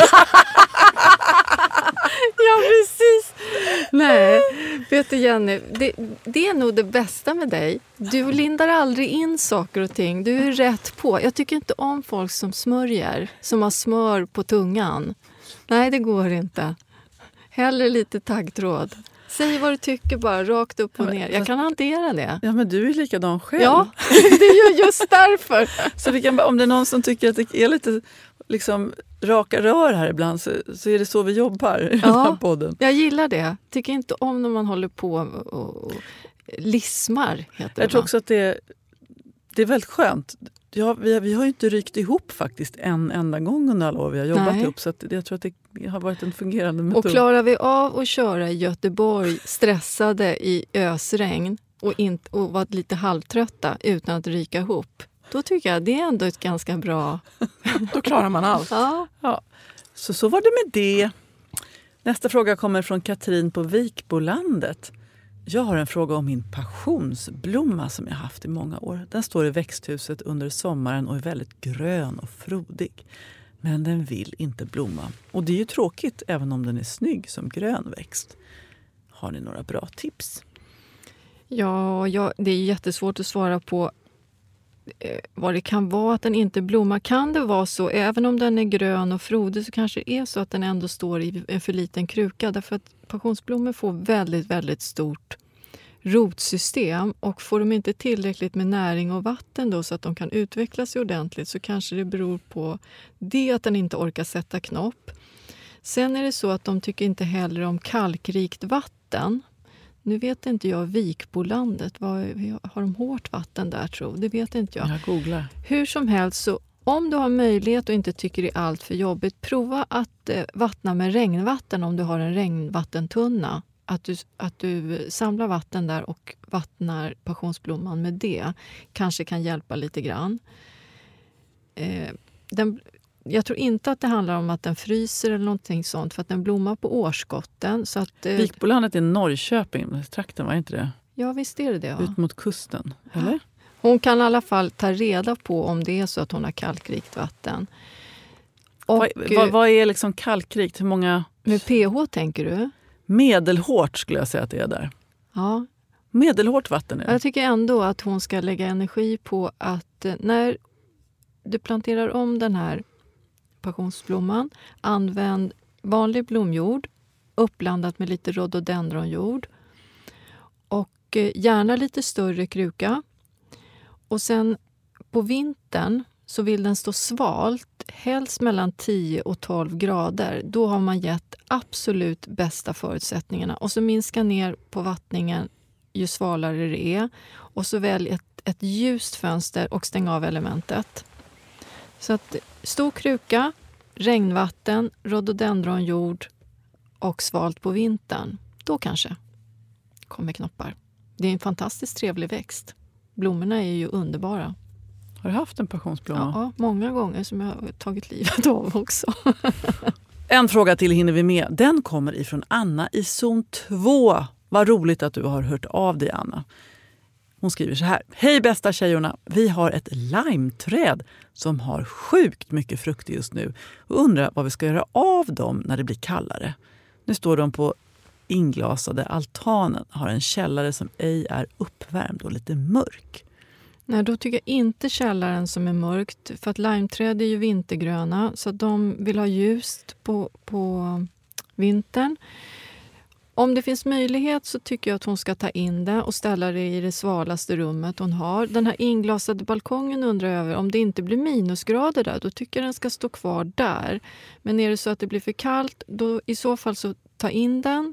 Ja, precis. Nej, vet du Jenny, det är nog det bästa med dig. Du lindar aldrig in saker och ting. Du är rätt på. Jag tycker inte om folk som smörjer, som har smör på tungan. Nej, det går inte. Hellre lite taggtråd. Säg vad du tycker bara, rakt upp och ner. Jag kan hantera det. Ja, men du är likadan själv. Ja, det är ju just därför. Så vi kan, om det är någon som tycker att det är lite liksom raka rör här ibland så är det så vi jobbar i den här podden. Jag gillar det. Tycker inte om när man håller på och lismar. Heter jag tror också att det är väldigt skönt. Ja, vi har ju inte rykt ihop faktiskt en enda gång under alla år vi har jobbat ihop. Så att jag tror att det har varit en fungerande metod. Och klarar vi av att köra i Göteborg stressade i ösregn och vara lite halvtrötta utan att ryka ihop, då tycker jag det är ändå ett ganska bra... Då klarar man allt. Ja. Så var det med det. Nästa fråga kommer från Katrin på Vikbolandet. Jag har en fråga om min passionsblomma som jag haft i många år. Den står i växthuset under sommaren och är väldigt grön och frodig. Men den vill inte blomma. Och det är ju tråkigt även om den är snygg som grön växt. Har ni några bra tips? Ja, det är jättesvårt att svara på vad det kan vara att den inte blommar. Kan det vara så, även om den är grön och frodig, så kanske det är så att den ändå står i en för liten kruka. Därför att passionsblommor får väldigt, väldigt stort rotsystem, och får de inte tillräckligt med näring och vatten då så att de kan utveckla sig ordentligt, så kanske det beror på det att den inte orkar sätta knopp. Sen är det så att de tycker inte heller om kalkrikt vatten. Nu vet inte jag Vikbolandet, har de hårt vatten där tror? Det vet inte jag. Jag googlar. Hur som helst, så om du har möjlighet och inte tycker det är allt för jobbigt, prova att vattna med regnvatten om du har en regnvattentunna. Att du samlar vatten där och vattnar passionsblomman med det. Kanske kan hjälpa lite grann. Jag tror inte att det handlar om att den fryser eller någonting sånt, för att den blommar på årsskotten. Så att, Vikbolandet är Norrköping, trakten, var inte det? Ja, visst är det. Ja. Ut mot kusten, eller? Hon kan i alla fall ta reda på om det är så att hon har kalkrikt vatten. Och, vad är liksom kalkrikt? Hur många? Med pH tänker du? Medelhårt skulle jag säga att det är där. Ja. Medelhårt vatten är det. Jag tycker ändå att hon ska lägga energi på att när du planterar om den här passionsblomman, använd vanlig blomjord uppblandat med lite rhododendronjord och gärna lite större kruka. Och sen på vintern så vill den stå svalt, helst mellan 10 och 12 grader. Då har man gett absolut bästa förutsättningarna. Och så minska ner på vattningen ju svalare det är. Och så välj ett ljust fönster och stäng av elementet. Så att stor kruka, regnvatten, rhododendronjord och svalt på vintern. Då kanske kommer knoppar. Det är en fantastiskt trevlig växt. Blommorna är ju underbara. Har du haft en passionsblomma? Ja, många gånger som jag har tagit livet av också. En fråga till hinner vi med. Den kommer ifrån Anna i zon 2. Vad roligt att du har hört av dig, Anna. Hon skriver så här. Hej bästa tjejorna. Vi har ett limeträd som har sjukt mycket frukter just nu. Och undrar vad vi ska göra av dem när det blir kallare. Nu står de på inglasade altanen. Har en källare som ej är uppvärmd och lite mörk. Nej, då tycker jag inte källaren som är mörkt. För att limeträd är ju vintergröna. Så de vill ha ljust på vintern. Om det finns möjlighet så tycker jag att hon ska ta in det och ställa det i det svalaste rummet hon har. Den här inglasade balkongen undrar jag över. Om det inte blir minusgrader där, då tycker jag den ska stå kvar där. Men är det så att det blir för kallt, då i så fall så ta in den.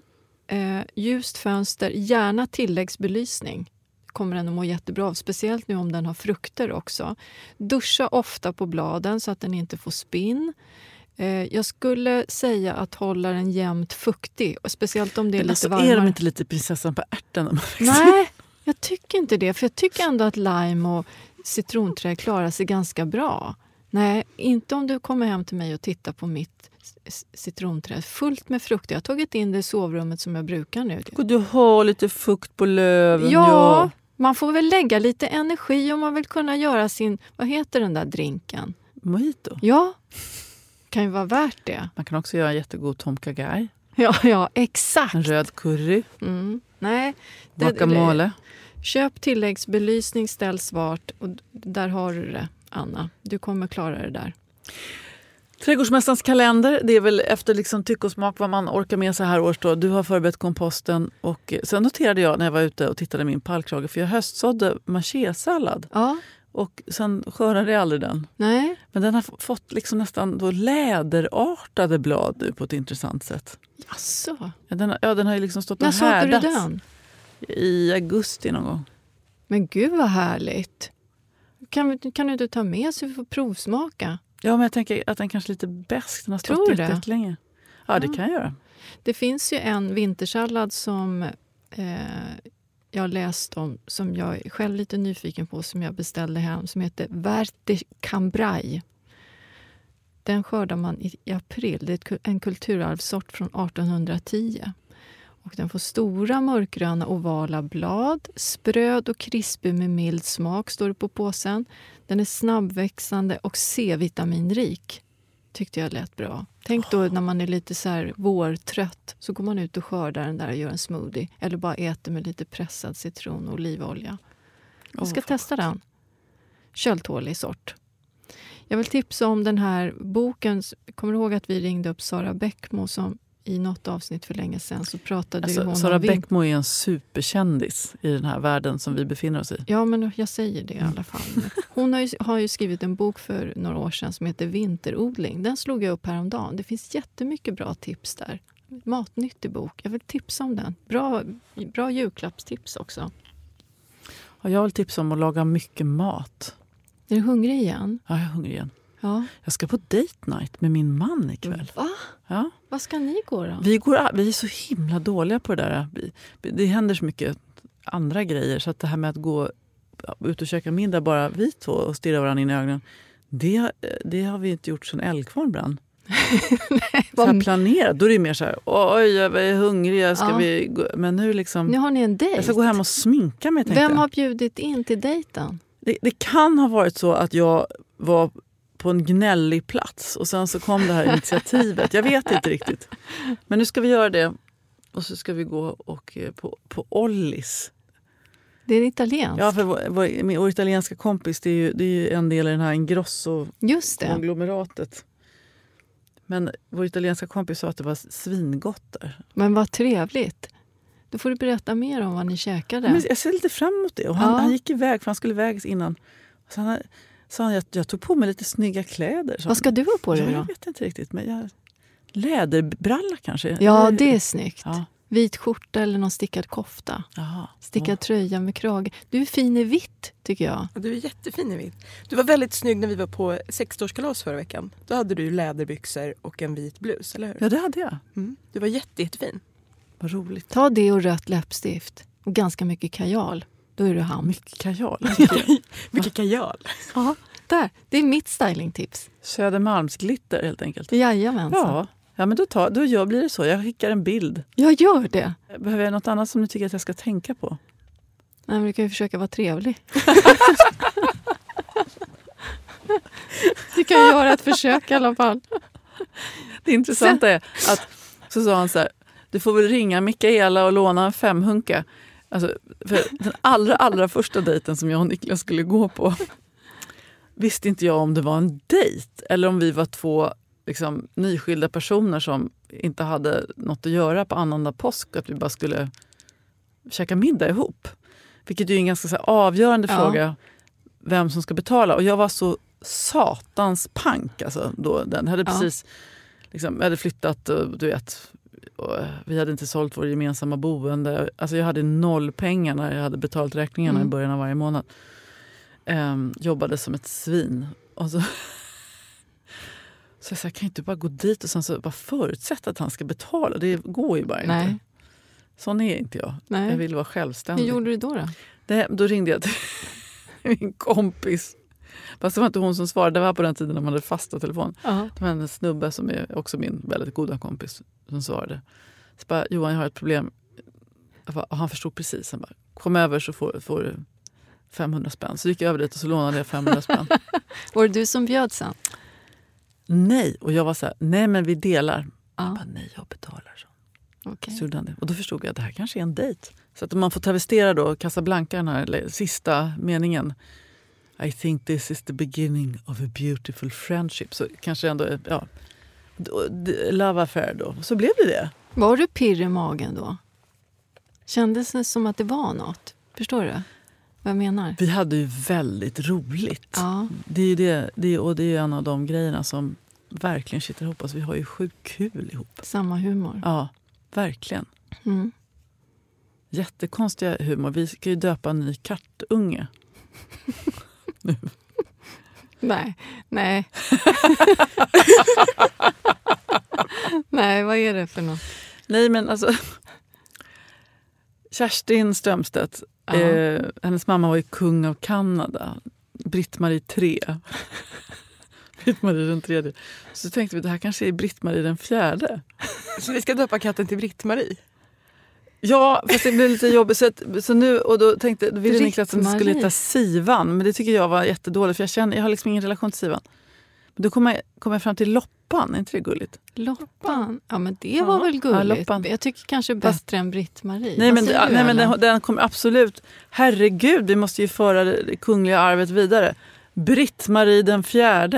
Ljust fönster, gärna tilläggsbelysning. Kommer den att må jättebra av, speciellt nu om den har frukter också. Duscha ofta på bladen så att den inte får spinn. Jag skulle säga att hålla den jämnt fuktig, speciellt om det är lite varmare. Är de inte lite prinsessan på ärten? Nej, jag tycker inte det. För jag tycker ändå att lime och citronträd klarar sig ganska bra. Nej, inte om du kommer hem till mig och tittar på mitt citronträd. Fullt med frukter. Jag har tagit in det i sovrummet som jag brukar nu. Och du har lite fukt på löven. Ja, man får väl lägga lite energi om man vill kunna göra sin... Vad heter den där drinken? Mojito. Ja, kan ju vara värt det. Man kan också göra en jättegod tom kagaj. Ja, exakt. En röd curry. Nej. Guacamole. Köp tilläggsbelysning, ställ svart. Och där har du det, Anna. Du kommer klara det där. Trädgårdsmästarens kalender, det är väl efter liksom tyck och smak vad man orkar med så här års då. Du har förberett komposten och sen noterade jag när jag var ute och tittade min pallkrage för jag höstsådde machésallad. Ja. Och sen skördade jag aldrig den. Nej. Men den har fått liksom nästan då läderartade blad nu på ett intressant sätt. Jaså? Ja, den har ju liksom stått och härdats. När sådde du den? I augusti någon gång. Men gud vad härligt. Kan du inte ta med så vi får provsmaka? Ja, men jag tänker att den kanske är lite bäst. Den har stått jättelänge. Ja, det kan jag göra. Det finns ju en vintersallad som jag har läst om, som jag är själv lite nyfiken på, som jag beställde hem, som heter Verte Cambrai. Den skördar man i april. Det är en kulturarvssort från 1810. Och den får stora mörkgröna ovala blad, spröd och krispig med mild smak, står det på påsen. Den är snabbväxande och C-vitaminrik. Tyckte jag lät bra. Tänk då när man är lite så här vårtrött, så går man ut och skördar den där och gör en smoothie. Eller bara äter med lite pressad citron och olivolja. Jag ska testa den. Köldtålig sort. Jag vill tipsa om den här boken. Kommer du ihåg att vi ringde upp Sara Bäckmo som i något avsnitt för länge sedan så pratade Alltså, hon Sara om Bäckmo är en superkändis i den här världen som vi befinner oss i. Ja, men jag säger det i alla fall. Hon har ju skrivit en bok för några år sedan som heter Vinterodling. Den slog jag upp häromdagen. Det finns jättemycket bra tips där. Matnyttig bok. Jag vill tipsa om den. Bra julklappstips också. Ja, jag vill tipsa om att laga mycket mat. Är du hungrig igen? Ja, jag är hungrig igen. Ja. Jag ska på date night med min man ikväll. Va? Ja. Vad ska ni gå då? Vi är så himla dåliga på det där. Det händer så mycket andra grejer. Så att det här med att gå ut och käka middag bara vi två och stirra varandra in i ögonen. Det har vi inte gjort sedan Älgkvarn brann. Nej, så här planerat. Då är det mer så här, oj jag är hungrig, vi gå? Men nu liksom... Nu har ni en dejt. Jag ska gå hem och sminka mig, tänkte Vem har bjudit in till dejten? Det kan ha varit så att jag var på en gnällig plats och sen så kom det här initiativet. Jag vet inte riktigt. Men nu ska vi göra det och så ska vi gå och på Ollis. Det är italienskt. Ja, för vår italienska kompis, det är ju en del i den här Ingrosso-konglomeratet. Men vår italienska kompis sa att det var svingott där. Men vad trevligt. Då får du berätta mer om vad ni käkade. Men jag ser lite fram emot det. Och han gick iväg, för han skulle iväg innan. Och så sa han att jag tog på mig lite snygga kläder. Vad ska du ha på dig då? Jag vet inte riktigt, men läderbralla kanske. Ja, det är snyggt. Ja. Vit skjorta eller någon stickad kofta. Jaha. Stickad tröja med krage. Du är fin i vitt, tycker jag. Du är jättefin i vitt. Du var väldigt snygg när vi var på 60-årskalas förra veckan. Då hade du läderbyxor och en vit blus, eller hur? Ja, det hade jag. Du var jättefin. Vad roligt. Ta det och rött läppstift. Och ganska mycket kajal. Då är du ham. Mycket kajal. Mycket kajal. Ja, där. Det är mitt stylingtips. Södermalmsglitter helt enkelt. Jajamensan. Ja, men då blir det så. Jag skickar en bild. Jag gör det. Behöver jag något annat som du tycker att jag ska tänka på? Nej, men du kan ju försöka vara trevlig. Du kan ju göra ett försök i alla fall. Det intressanta är att så sa han så här: du får väl ringa Mikaela och låna en 500. Alltså, för den allra första dejten som jag och Niklas skulle gå på visste inte jag om det var en dejt eller om vi var två liksom nyskilda personer som inte hade något att göra på annandag påsk, att vi bara skulle käka middag ihop. Vilket är ju en ganska så här avgörande fråga, vem som ska betala. Och jag var så satans pank alltså, då. Den hade precis liksom, jag hade flyttat, du vet, och vi hade inte sålt vår gemensamma boende. Alltså jag hade 0 pengar när jag hade betalt räkningarna i början av varje månad. Jobbade som ett svin. Och så jag sa, kan inte bara gå dit och sen så bara förutsätta att han ska betala. Det går ju bara inte. Sån är inte jag. Nej. Jag vill vara självständig. Hur gjorde du då? Då ringde jag till min kompis. Fast det var inte hon som svarade. Det var på den tiden när man hade fasta telefon. Det var en snubbe som är också min väldigt goda kompis som svarade. Så bara, Johan, jag har ett problem. Och han förstod precis. Han bara, kom över så får du 500 spänn. Så gick jag över dit och så lånade jag 500 spänn. Var det du som bjöd sen? Nej, och jag var så här, nej men vi delar. Jag bara, nej jag betalar så. Okay. Så det. Och då förstod jag att det här kanske är en dejt. Så att om man får travestera då Casablanca, den här sista meningen. I think this is the beginning of a beautiful friendship. Så kanske ändå, love affair då. Så blev det. Var du pirr i magen då? Kändes det som att det var något? Förstår du vad jag menar? Vi hade ju väldigt roligt. Ja. Det är ju en av de grejerna som verkligen sitter ihop oss. Vi har ju sjukt kul ihop. Samma humor. Ja, verkligen. Jättekonstiga humor. Vi ska ju döpa en ny kattunge. Nu. Nej. Nej, vad är det för något? Nej, men alltså Kerstin Strömstedt, hennes mamma var ju kung av Kanada. Britt-Marie 3. Britt-Marie den 3. Så tänkte vi, det här kanske är Britt-Marie den 4. Så vi ska döpa katten till Britt-Marie? Ja, fast det blev lite jobbigt. Så nu, och då ville Niklas att den skulle heta Sivan. Men det tycker jag var jättedåligt. För jag har liksom ingen relation till Sivan. Men då kom jag fram till Loppan. Är inte det gulligt? Loppan? Ja, men det var väl gulligt. Ja, jag tycker kanske bättre än Britt-Marie. Nej, men den kommer absolut. Herregud, vi måste ju föra det kungliga arvet vidare. Britt-Marie den 4.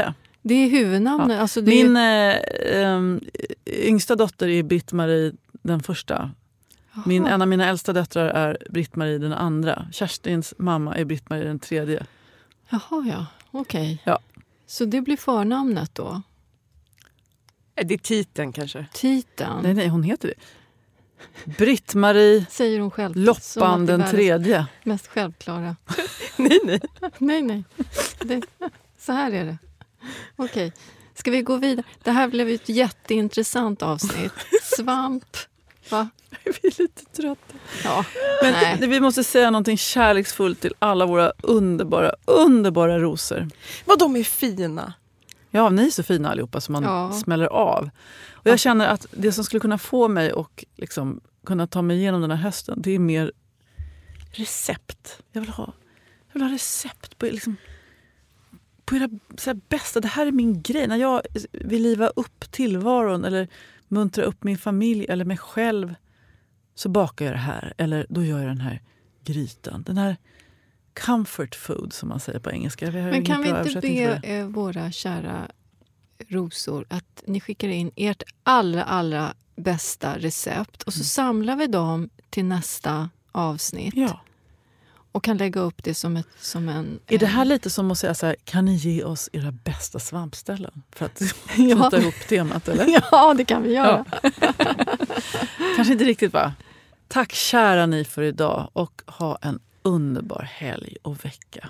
Det är huvudnamnet. Ja. Alltså det Min yngsta dotter är Britt-Marie den första. En av mina äldsta döttrar är Britt-Marie den andra. Kerstins mamma är Britt-Marie den tredje. Jaha, ja. Okej. Ja. Så det blir förnamnet då? Det är titeln kanske. Titeln? Nej, hon heter det. Britt-Marie Säger hon själv. Loppan den tredje. Mest självklara. nej. Så här är det. Okej. Ska vi gå vidare? Det här blev ett jätteintressant avsnitt. Svamp. Va? Vi är lite trötta. Ja. Men vi måste säga någonting kärleksfullt till alla våra underbara rosor. Vad de är fina. Ja, ni är så fina allihopa som man smäller av. Och jag känner att det som skulle kunna få mig och liksom kunna ta mig igenom den här hösten, det är mer recept. Jag vill ha recept på liksom, på era så här bästa. Det här är min grej. När jag vill liva upp tillvaron eller muntra upp min familj eller mig själv, så bakar jag det här. Eller då gör jag den här grytan. Den här comfort food som man säger på engelska. Men kan vi inte be våra kära rosor att ni skickar in ert allra bästa recept och så samlar vi dem till nästa avsnitt. Ja. Och kan lägga upp det som en... Är det här lite som att säga så här, kan ni ge oss era bästa svampställen? För att knyta ihop temat, eller? Ja, det kan vi göra. Ja. Kanske inte riktigt, va? Tack kära ni för idag och ha en underbar helg och vecka.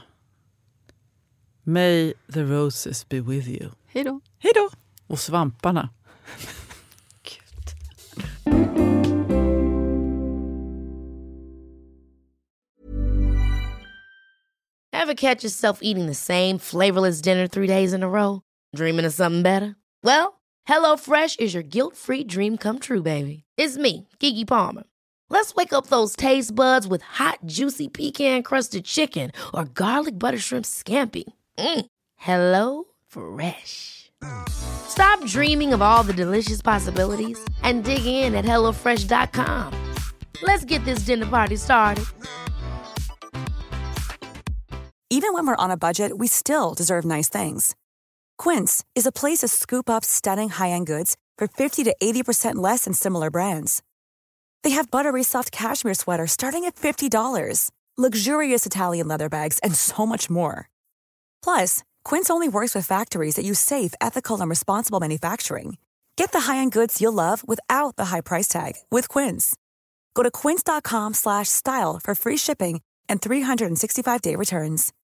May the roses be with you. Hej då. Hej då. Och svamparna. Ever catch yourself eating the same flavorless dinner 3 days in a row? Dreaming of something better? Well, HelloFresh is your guilt-free dream come true, baby. It's me, Keke Palmer. Let's wake up those taste buds with hot, juicy pecan-crusted chicken or garlic butter shrimp scampi. Hello Fresh. Stop dreaming of all the delicious possibilities and dig in at HelloFresh.com. Let's get this dinner party started. Even when we're on a budget, we still deserve nice things. Quince is a place to scoop up stunning high-end goods for 50 to 80% less than similar brands. They have buttery soft cashmere sweaters starting at $50, luxurious Italian leather bags, and so much more. Plus, Quince only works with factories that use safe, ethical, and responsible manufacturing. Get the high-end goods you'll love without the high price tag with Quince. Go to quince.com/style for free shipping and 365-day returns.